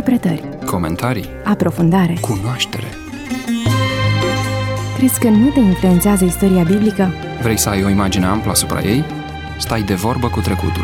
Interpretări, comentarii, aprofundare, cunoaștere. Crezi că nu te influențează istoria biblică? Vrei să ai o imagine amplă asupra ei? Stai de vorbă cu trecutul.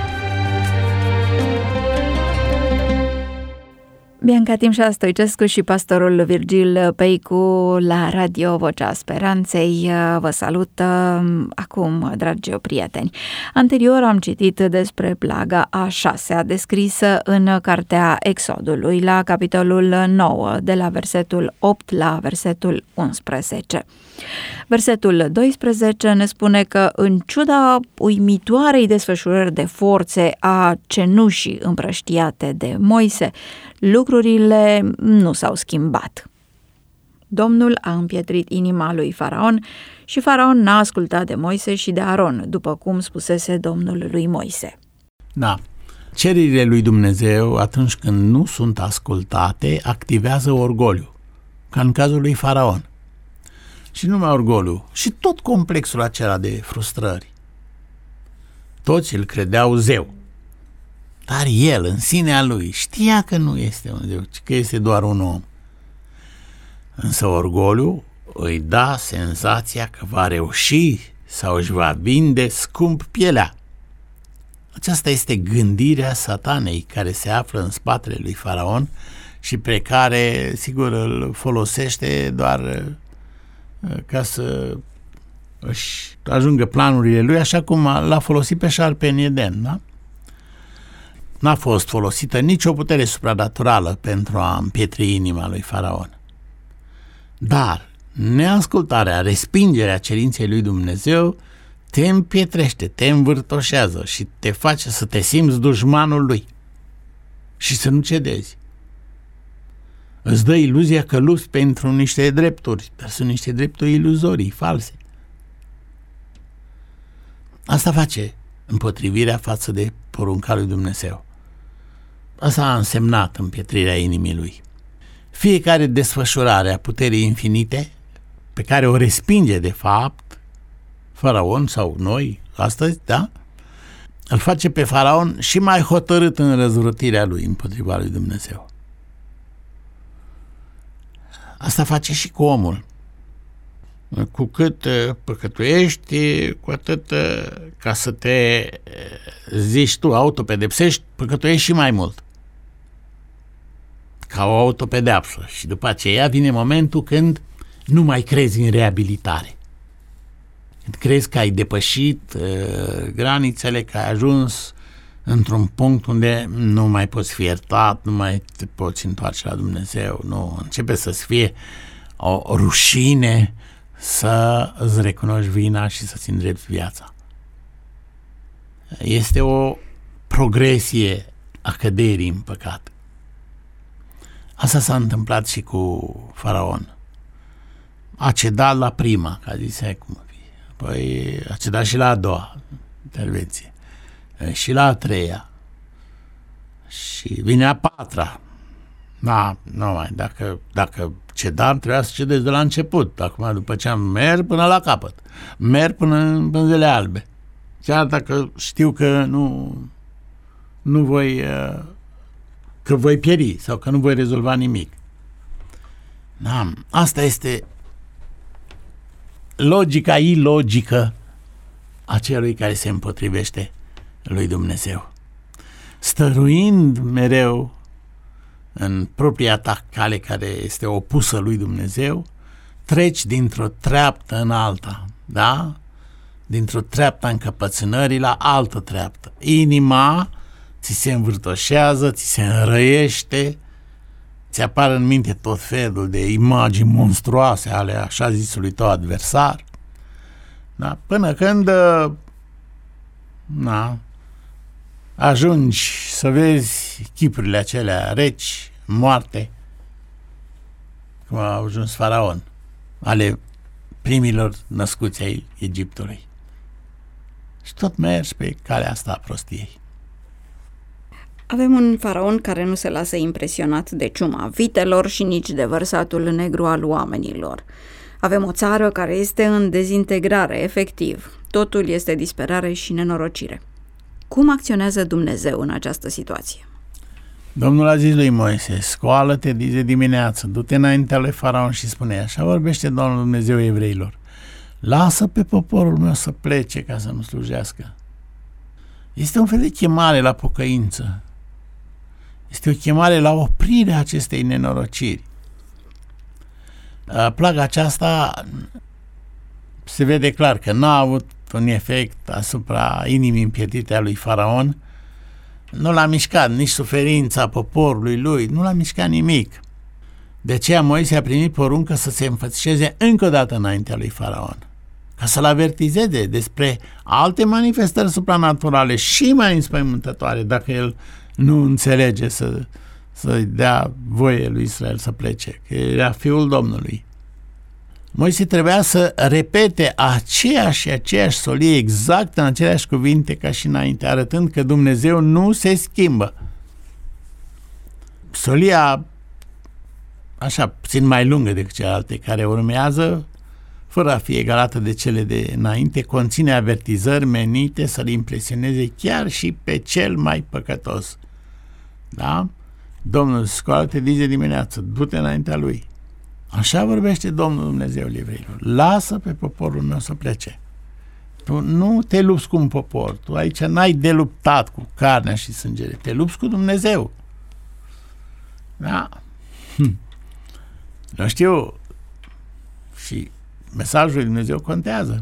Bianca Timșa Stoicescu și pastorul Virgil Peicu la Radio Vocea Speranței vă salută acum, dragi prieteni. Anterior am citit despre plaga a 6-a descrisă în cartea Exodului la capitolul 9, de la versetul 8 la versetul 11. Versetul 12 ne spune că în ciuda uimitoarei desfășurări de forțe a cenușii împrăștiate de Moise, lucrurile nu s-au schimbat. Domnul a împietrit inima lui Faraon și Faraon n-a ascultat de Moise și de Aron, după cum spusese Domnul lui Moise. Da, cererile lui Dumnezeu, atunci când nu sunt ascultate, activează orgoliu, ca în cazul lui Faraon. Și nu numai orgoliu, și tot complexul acela de frustrări. Toți îl credeau zeu, dar el, în sinea lui, știa că nu este un zeu, ci că este doar un om. Însă orgoliu îi da senzația că va reuși sau își va vinde scump pielea. Aceasta este gândirea Satanei care se află în spatele lui Faraon și pe care, sigur, îl folosește doar ca să își ajungă planurile lui, așa cum l-a folosit pe șarpe în Eden, da? N-a fost folosită nicio putere supranaturală pentru a împietri inima lui Faraon. Dar neascultarea, respingerea cerinței lui Dumnezeu te împietrește, te învârtoșează și te face să te simți dușmanul lui și să nu cedezi. Îți dă iluzia că lupți pentru niște drepturi, dar sunt niște drepturi iluzorii, false. Asta face împotrivirea față de porunca lui Dumnezeu. Asta a însemnat împietrirea inimii lui. Fiecare desfășurare a puterii infinite, pe care o respinge de fapt Faraon sau noi astăzi, da? Îl face pe Faraon și mai hotărât în răzvrătirea lui împotriva lui Dumnezeu. Asta face și cu omul. Cu cât păcătuiești, cu atât ca să te zici tu, autopedepsești, păcătuiești și mai mult. Ca o autopedeapsă. Și după aceea vine momentul când nu mai crezi în reabilitare. Când crezi că ai depășit granițele, că ai ajuns într-un punct unde nu mai poți fi iertat, nu mai te poți întoarce la Dumnezeu, nu, începe să-ți fie o rușine să îți recunoști vina și să-ți îndrepți viața. Este o progresie a căderii în păcat. Asta s-a întâmplat și cu Faraon. A cedat la prima, ca zise cum apoi a cedat și la a doua intervenție. Și la a treia și vine a patra. Da, nu mai, dacă cedam, trebuia să cedezi de la început. Acum, după ce am merg până la capăt, merg până în pânzele albe, chiar dacă știu că nu voi că voi pieri sau că nu voi rezolva nimic. Da, asta este logica ilogică a celui care se împotrivește lui Dumnezeu. Stăruind mereu în propria ta cale care este opusă lui Dumnezeu, treci dintr-o treaptă în alta, da? Dintr-o treaptă a încăpățânării la altă treaptă. Inima ți se învârtoșează, ți se înrăiește, ți apar în minte tot felul de imagini monstruoase ale așa zisului tău adversar, da? Până când ajungi să vezi chipurile acelea reci, moarte, cum a ajuns Faraon, ale primilor născuți ai Egiptului. Și tot mergi pe calea asta a prostiei. Avem un faraon care nu se lasă impresionat de ciuma vitelor și nici de vărsatul negru al oamenilor. Avem o țară care este în dezintegrare, efectiv. Totul este disperare și nenorocire. Cum acționează Dumnezeu în această situație? Domnul a zis lui Moise, scoală-te de dimineață, du-te înaintea lui Faraon și spune, așa vorbește Domnul Dumnezeu evreilor, lasă pe poporul meu să plece ca să nu slujească. Este un fel de chemare la pocăință. Este o chemare la oprirea acestei nenorociri. Plaga aceasta se vede clar că n-a avut un efect asupra inimii împietrite a lui Faraon. Nu l-a mișcat nici suferința poporului lui, nu l-a mișcat nimic. De aceea Moise a primit poruncă să se înfățișeze încă o dată înaintea lui Faraon, ca să-l avertizeze despre alte manifestări supranaturale și mai înspăimântătoare, dacă el nu înțelege să-i dea voie lui Israel să plece, că era fiul Domnului. Moise trebuia să repete aceeași solie exact în aceleași cuvinte ca și înainte, arătând că Dumnezeu nu se schimbă. Solia, așa puțin mai lungă decât celelalte care urmează, fără a fi egalată de cele de înainte, conține avertizări menite să-l impresioneze chiar și pe cel mai păcătos. Da? Domnul, scoală-te de dimineață, du-te înaintea lui. Așa vorbește Domnul Dumnezeu evreilor. Lasă pe poporul meu să plece. Tu nu te lupți cu un popor. Tu aici n-ai de luptat cu carnea și sângele. Te lupți cu Dumnezeu. Da? Nu știu. Și mesajul lui Dumnezeu contează.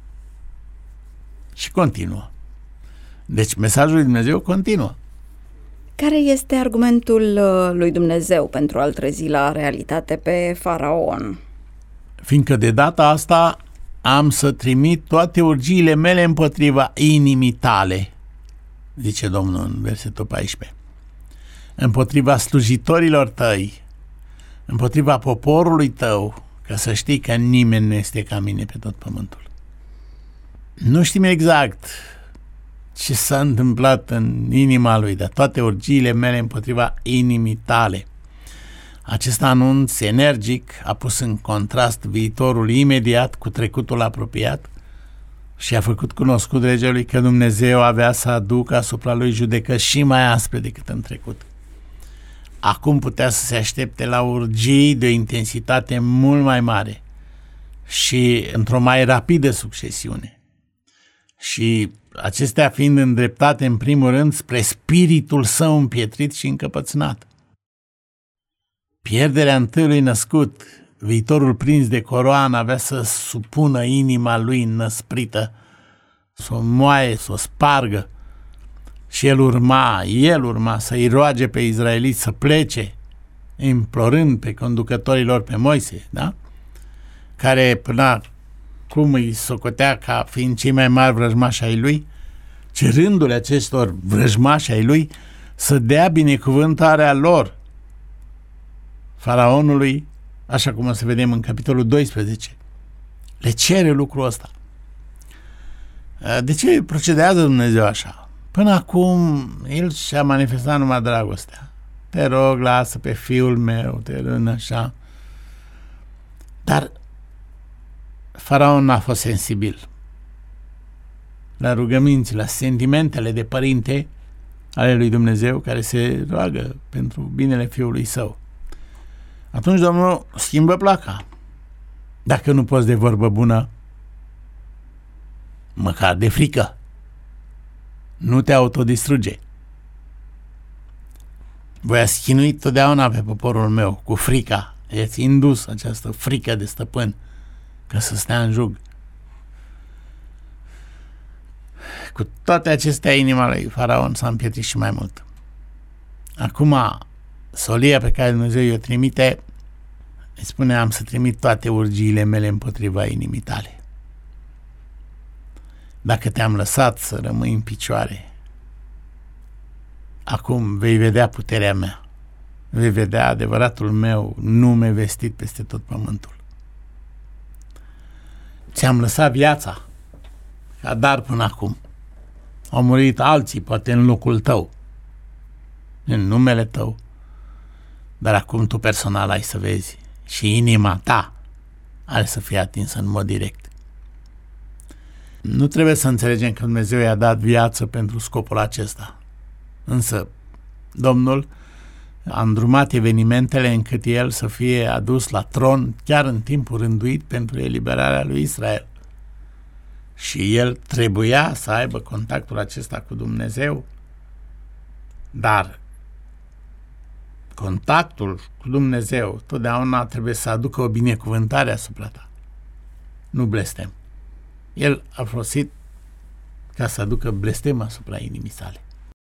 Și continuă. Deci mesajul lui Dumnezeu continuă. Care este argumentul lui Dumnezeu pentru a-l trezi la realitate pe Faraon? Fiindcă de data asta am să trimit toate urgiile mele împotriva inimii tale, zice Domnul în versetul 14, împotriva slujitorilor tăi, împotriva poporului tău, ca să știi că nimeni nu este ca mine pe tot pământul. Nu știm exact ce s-a întâmplat în inima lui, dar toate urgiile mele împotriva inimii tale. Acest anunț energic a pus în contrast viitorul imediat cu trecutul apropiat și a făcut cunoscut regelui că Dumnezeu avea să aducă asupra lui judecăți și mai aspre decât în trecut. Acum putea să se aștepte la urgii de o intensitate mult mai mare și într-o mai rapidă succesiune. Și acestea fiind îndreptate în primul rând spre spiritul său împietrit și încăpățânat. Pierderea întâiului născut, viitorul prins de coroană, avea să supună inima lui năsprită, să o moaie, să o spargă, și el urma să-i roage pe izraeliți să plece, implorând pe conducătorii lor, pe Moise, da? Care până cum îi socotea ca fiind cei mai mari vrăjmași ai lui, cerându-le acestor vrăjmași ai lui să dea binecuvântarea lor Faraonului, așa cum o să vedem în capitolul 12. Le cere lucrul ăsta. De ce procedează Dumnezeu așa? Până acum el și-a manifestat numai dragostea. Te rog, lasă pe fiul meu, te rând așa. Dar Faraon n-a fost sensibil la rugăminți, la sentimentele de părinte ale lui Dumnezeu care se roagă pentru binele fiului său. Atunci Domnul schimbă placa. Dacă nu poți de vorbă bună, măcar de frică. Nu te autodistruge. Voi a schinuit totdeauna pe poporul meu cu frica. I-ați indus această frică de stăpân ca să stea în jug. Cu toate acestea, inima lui Faraon s-a împietrit și mai mult. Acum, solia pe care Dumnezeu i-o trimite, îi spune, am să trimit toate urgiile mele împotriva inimii tale. Dacă te-am lăsat să rămâi în picioare, acum vei vedea puterea mea. Vei vedea adevăratul meu nume vestit peste tot pământul. Ți-am lăsat viața ca dar până acum. Au murit alții, poate în locul tău, în numele tău, dar acum tu personal ai să vezi și inima ta are să fie atinsă în mod direct. Nu trebuie să înțelegem că Dumnezeu i-a dat viață pentru scopul acesta. Însă Domnul a îndrumat evenimentele încât el să fie adus la tron chiar în timpul rânduit pentru eliberarea lui Israel. Și el trebuia să aibă contactul acesta cu Dumnezeu, dar contactul cu Dumnezeu totdeauna trebuie să aducă o binecuvântare asupra ta, nu blestem. El a folosit ca să aducă blestem asupra inimii sale.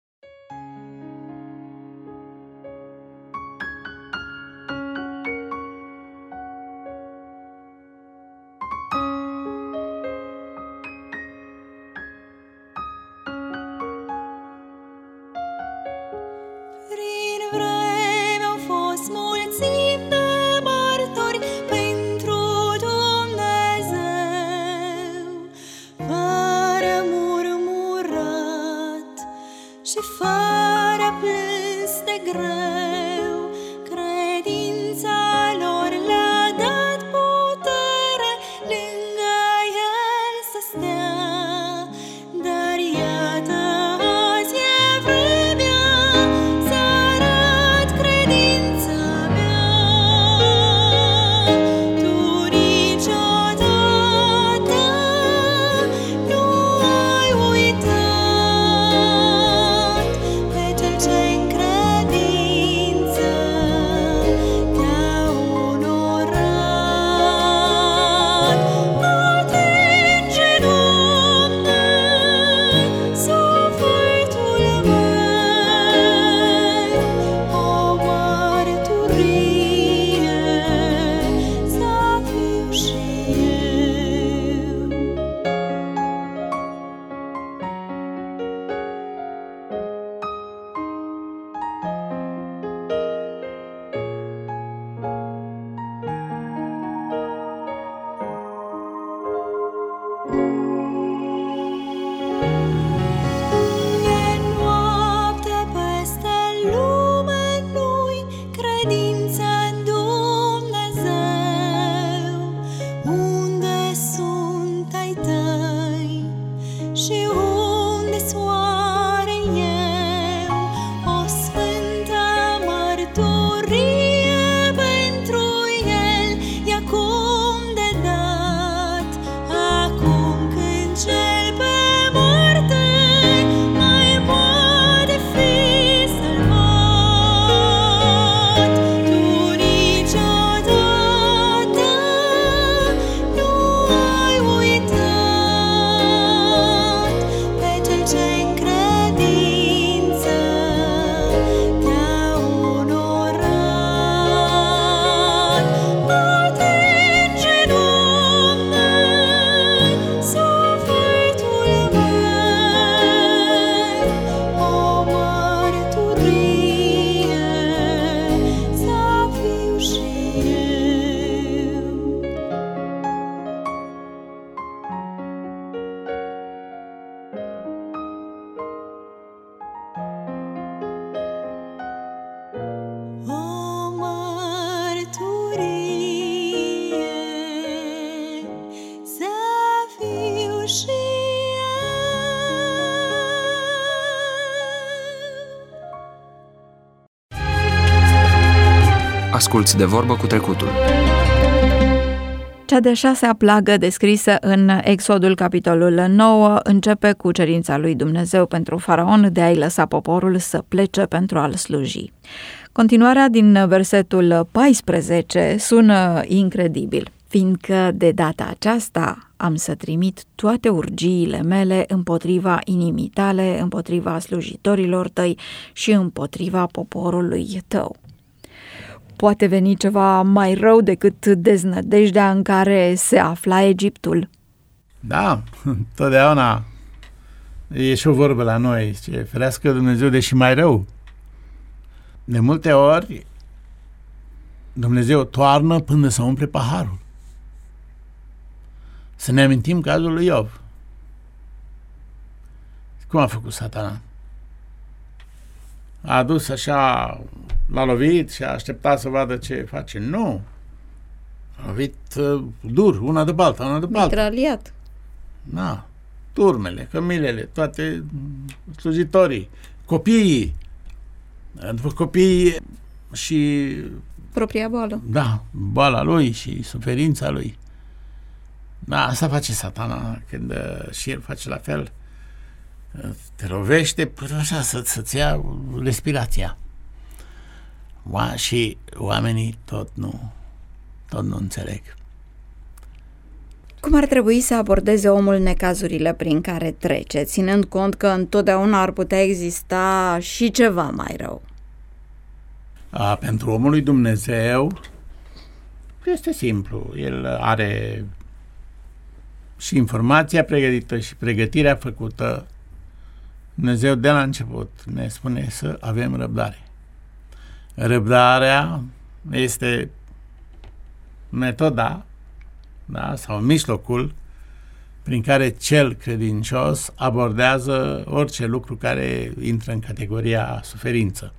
Asculți De vorbă cu trecutul. Cea de 6-a plagă descrisă în Exodul capitolul 9 începe cu cerința lui Dumnezeu pentru Faraon de a-i lăsa poporul să plece pentru a-l sluji. Continuarea din versetul 14 sună incredibil, fiindcă de data aceasta am să trimit toate urgiile mele împotriva inimii tale, împotriva slujitorilor tăi și împotriva poporului tău. Poate veni ceva mai rău decât deznădejdea în care se afla Egiptul? Da, totdeauna e și o vorbă la noi, ce ferească Dumnezeu de și mai rău. De multe ori Dumnezeu toarnă până să umple paharul. Să ne amintim cazul lui Iov. Cum a făcut Satana? A adus așa, l-a lovit și a așteptat să vadă ce face. Nu! A lovit dur, una de alta. Mitraliat. Da. Turmele, cămilele, toate slujitorii, copiii. După copii și propria boală. Da, boala lui și suferința lui. Da, asta face Satana când și el face la fel. Te lovește până așa să-ți ia respirația. Și oamenii tot nu înțeleg. Cum ar trebui să abordeze omul necazurile prin care trece, ținând cont că întotdeauna ar putea exista și ceva mai rău? Pentru omul lui Dumnezeu este simplu. El are și informația pregătită și pregătirea făcută. Dumnezeu de la început ne spune să avem răbdare. Răbdarea este metoda, da, sau mijlocul prin care cel credincios abordează orice lucru care intră în categoria suferință.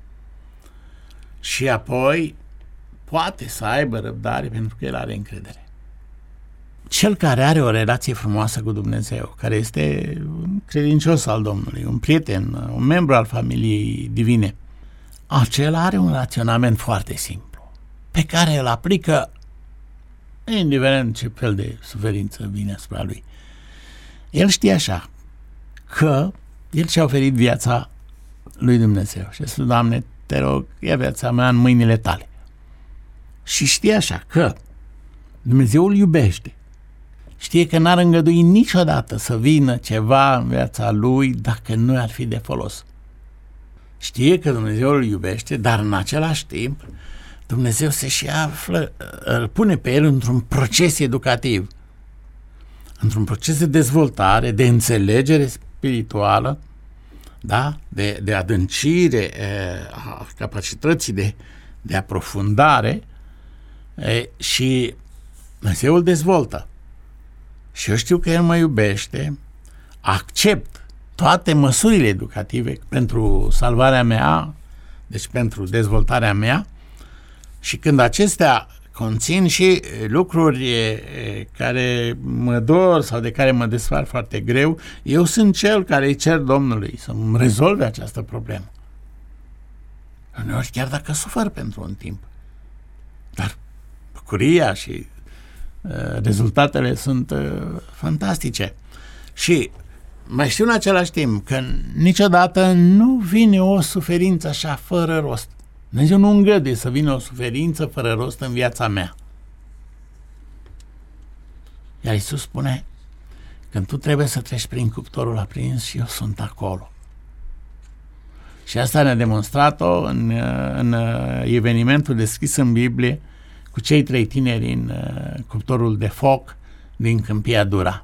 Și apoi poate să aibă răbdare pentru că el are încredere. Cel care are o relație frumoasă cu Dumnezeu, care este un credincios al Domnului, un prieten, un membru al familiei divine, acela are un raționament foarte simplu, pe care îl aplică indiferent ce fel de suferință vine asupra lui. El știe așa, că el și-a oferit viața lui Dumnezeu și spune: Doamne, te rog, ia viața mea în mâinile tale. Și știe așa că Dumnezeu îl iubește. Știe că n-ar îngădui niciodată să vină ceva în viața lui dacă nu ar fi de folos. Știe că Dumnezeu îl iubește, dar în același timp Dumnezeu se și află, îl pune pe el într-un proces educativ, într-un proces de dezvoltare, de înțelegere spirituală, da? De adâncire a capacității de aprofundare, și Dumnezeu îl dezvoltă. Și eu știu că el mă iubește, accept toate măsurile educative pentru salvarea mea, deci pentru dezvoltarea mea, și când acestea conțin și lucruri care mă dor sau de care mă desfac foarte greu, eu sunt cel care îi cer Domnului să-mi rezolve această problemă. Uneori chiar dacă sufăr pentru un timp. Dar bucuria și rezultatele sunt fantastice. Și mai știu în același timp că niciodată nu vine o suferință așa fără rost. Dumnezeu nu îngăduie să vină o suferință fără rost în viața mea. Iar Iisus spune: când tu trebuie să treci prin cuptorul aprins, și eu sunt acolo. Și asta ne-a demonstrat-o în evenimentul descris în Biblie cu cei 3 tineri în cuptorul de foc din Câmpia Dura.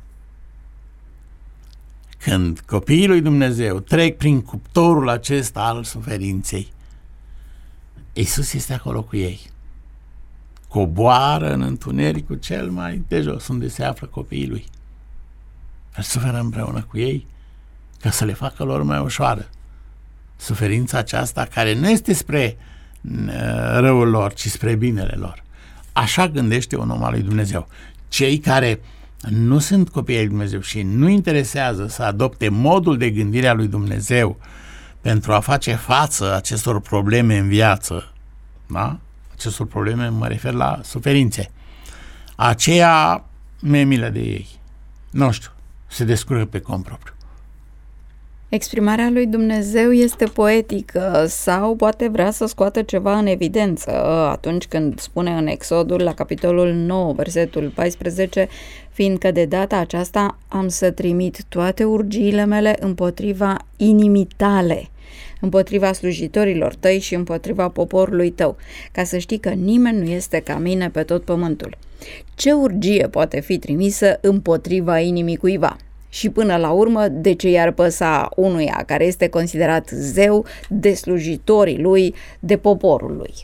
Când copiii lui Dumnezeu trec prin cuptorul acesta al suferinței, Iisus este acolo cu ei. Coboară în întunericul cel mai de jos, unde se află copiii lui. El suferă împreună cu ei ca să le facă lor mai ușoară suferința aceasta, care nu este spre răul lor, ci spre binele lor. Așa gândește un om al lui Dumnezeu. Cei care nu sunt copii ai lui Dumnezeu și nu interesează să adopte modul de gândire a lui Dumnezeu pentru a face față acestor probleme în viață, da? Acestor probleme mă refer la suferințe. Aceea mi-e milă de ei. Nu știu, se descurcă pe cont propriu. Exprimarea lui Dumnezeu este poetică sau poate vrea să scoată ceva în evidență atunci când spune în Exodul, la capitolul 9, versetul 14: fiindcă de data aceasta am să trimit toate urgiile mele împotriva inimii tale, împotriva slujitorilor tăi și împotriva poporului tău, ca să știi că nimeni nu este ca mine pe tot pământul. Ce urgie poate fi trimisă împotriva inimii cuiva? Și până la urmă, de ce i-ar păsa unuia care este considerat zeu de slujitorii lui, de poporul lui?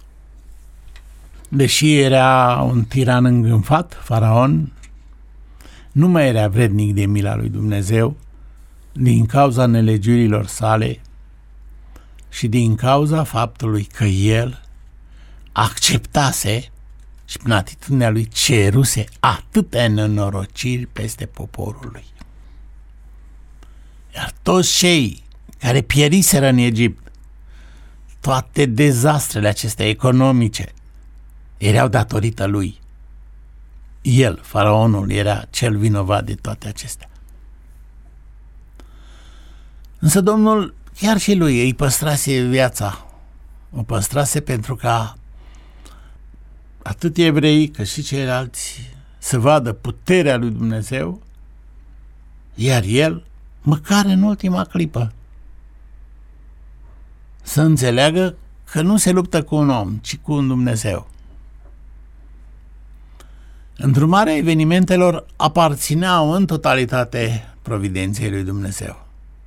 Deși era un tiran îngânfat, Faraon nu mai era vrednic de mila lui Dumnezeu din cauza nelegiurilor sale și din cauza faptului că el acceptase și prin atitudinea lui ceruse atâtea nenorociri peste poporul lui. Iar toți cei care pieriseră în Egipt, toate dezastrele acestea economice erau datorită lui. El, faraonul, era cel vinovat de toate acestea. Însă Domnul chiar și lui îi păstrase viața. O păstrase pentru ca atât evreii cât și ceilalți să vadă puterea lui Dumnezeu, iar el, măcar în ultima clipă, să înțeleagă că nu se luptă cu un om, ci cu un Dumnezeu. Îndrumarea evenimentelor aparțineau în totalitate providenței lui Dumnezeu.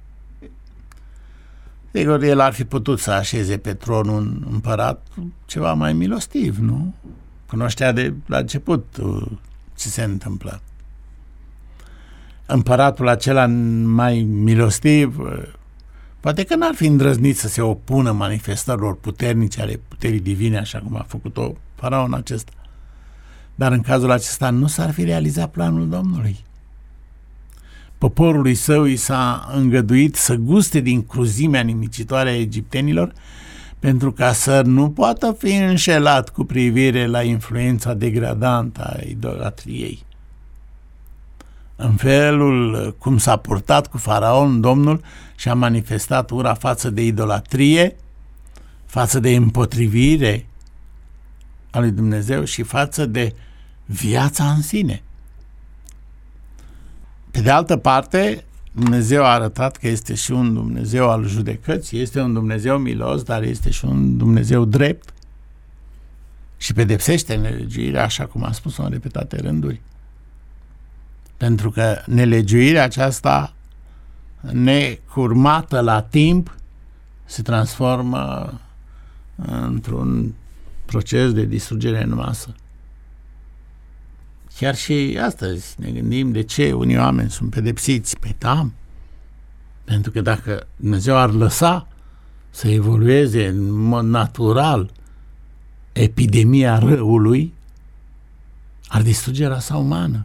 Sigur, el ar fi putut să așeze pe tron un împărat ceva mai milostiv, nu? Cunoștea de la început ce se întâmplă. Împăratul acela mai milostiv poate că n-ar fi îndrăznit să se opună manifestărilor puternice ale puterii divine, așa cum a făcut-o faraon acesta. Dar în cazul acesta nu s-ar fi realizat planul Domnului. Poporului său i s-a îngăduit să guste din cruzimea nimicitoare a egiptenilor, pentru ca să nu poată fi înșelat cu privire la influența degradantă a idolatriei. În felul cum s-a purtat cu faraon, Domnul și-a manifestat ura față de idolatrie, față de împotrivire a lui Dumnezeu și față de viața în sine. Pe de altă parte, Dumnezeu a arătat că este și un Dumnezeu al judecății, este un Dumnezeu milos, dar este și un Dumnezeu drept și pedepsește nelegiuirea, așa cum a spus-o în repetate rânduri. Pentru că nelegiuirea aceasta, necurmată la timp, se transformă într-un proces de distrugere în masă. Chiar și astăzi ne gândim de ce unii oameni sunt pedepsiți. Păi da, pentru că dacă Dumnezeu ar lăsa să evolueze în mod natural epidemia răului, ar distruge rasa umană.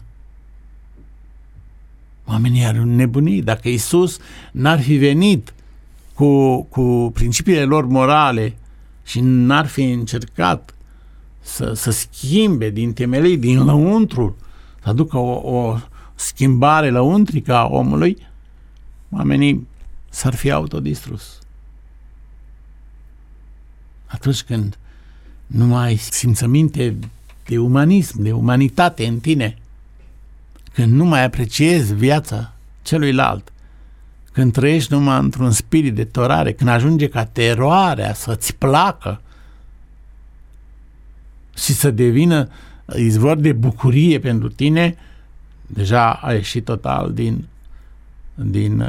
Oamenii ar nebuni. Dacă Iisus n-ar fi venit cu principiile lor morale și n-ar fi încercat să schimbe din temelii, din lăuntru, să aducă o schimbare lăuntrică a omului, oamenii s-ar fi autodistrus. Atunci când nu mai ai simțăminte de umanism, de umanitate în tine, când nu mai apreciezi viața celuilalt, când trăiești numai într-un spirit de torare, când ajunge ca teroarea să-ți placă și să devină izvor de bucurie pentru tine, deja a ieșit total din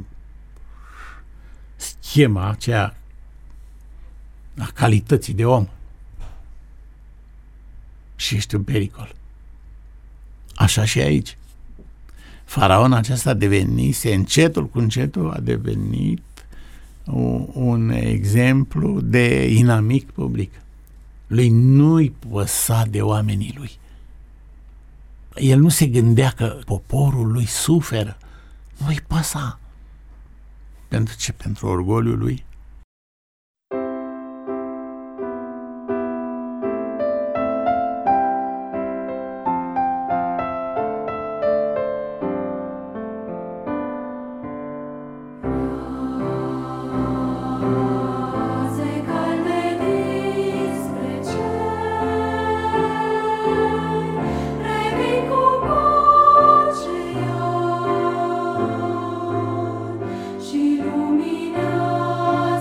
schema aceea a calității de om și ești un pericol. Așa și aici. Faraon acesta devenise, încetul cu încetul, a devenit un exemplu de inamic public. Lui nu-i păsa de oamenii lui. El nu se gândea că poporul lui suferă. Nu-i păsa. Pentru ce? Pentru orgoliul lui? Și lumina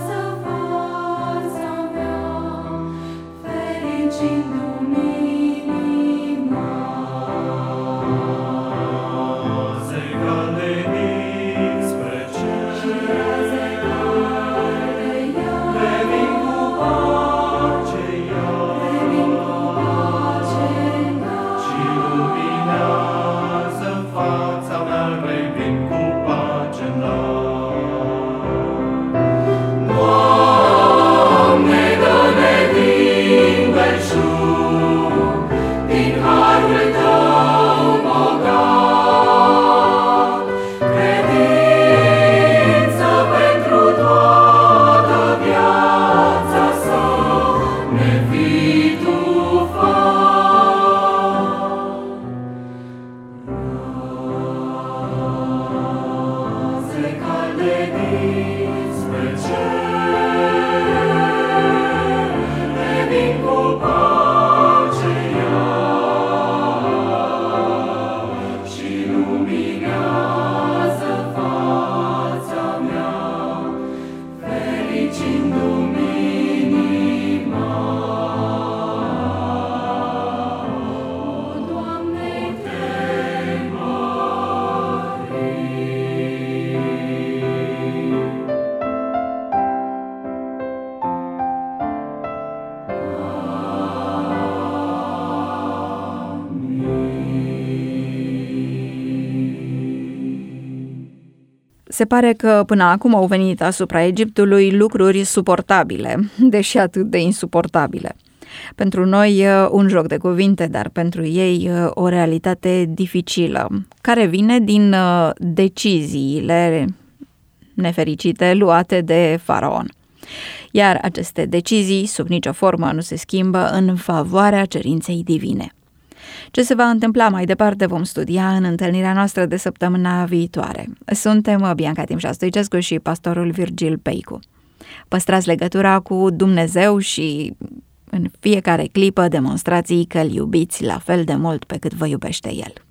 Se pare că până acum au venit asupra Egiptului lucruri suportabile, deși atât de insuportabile. Pentru noi un joc de cuvinte, dar pentru ei o realitate dificilă, care vine din deciziile nefericite luate de faraon. Iar aceste decizii, sub nicio formă, nu se schimbă în favoarea cerinței divine. Ce se va întâmpla mai departe vom studia în întâlnirea noastră de săptămâna viitoare. Suntem Bianca Timșa Stoicescu și pastorul Virgil Peicu. Păstrați legătura cu Dumnezeu și în fiecare clipă demonstrați că îl iubiți la fel de mult pe cât vă iubește El.